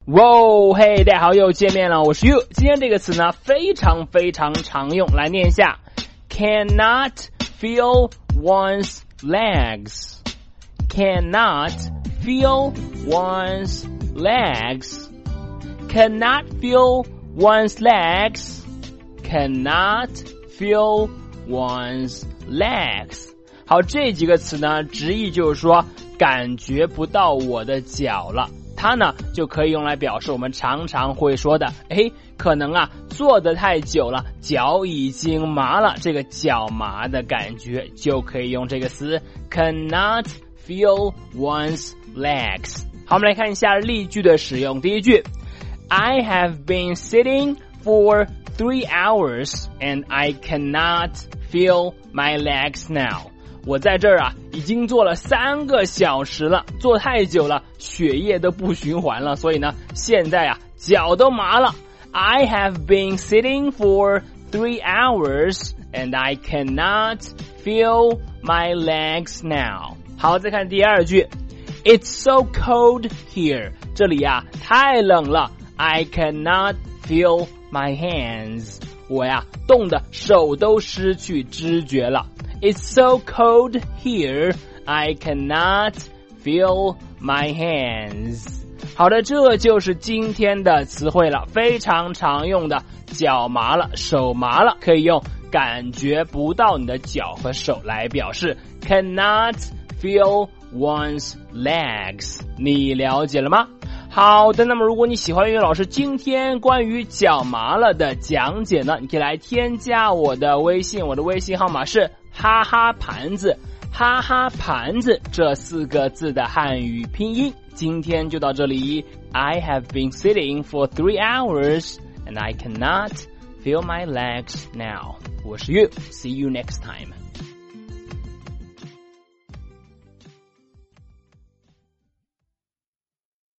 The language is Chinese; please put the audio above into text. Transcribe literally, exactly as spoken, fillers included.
哇，嘿，大家好，又见面了，我是 You。今天这个词呢，非常非常常用，来念一下 ：cannot feel one's legs。cannot feel one's legs。cannot feel one's legs。cannot feel one's legs。好，这几个词呢，直译就是说，感觉不到我的脚了。它呢就可以用来表示我们常常会说的，诶，可能啊坐得太久了，脚已经麻了，这个脚麻的感觉就可以用这个词 cannot feel one's legs。 好，我们来看一下例句的使用。第一句 I have been sitting for three hours and I cannot feel my legs now。我在这儿啊，已经坐了三个小时了，坐太久了，血液都不循环了，所以呢，现在啊，脚都麻了。I have been sitting for three hours and I cannot feel my legs now。好，再看第二句 ，It's so cold here。这里呀，太冷了 ，I cannot feel my hands。我呀，冻得手都失去知觉了。It's so cold here, I cannot feel my hands。 好的，这就是今天的词汇了，非常常用的脚麻了，手麻了，可以用感觉不到你的脚和手来表示 cannot feel one's legs。 你了解了吗？好的，那么如果你喜欢粤语老师今天关于脚麻了的讲解呢，你可以来添加我的微信，我的微信号码是哈哈盘子，哈哈盘子这四个字的汉语拼音。今天就到这里。 I have been sitting for three hours and I cannot feel my legs now。 我是 You， see you next time。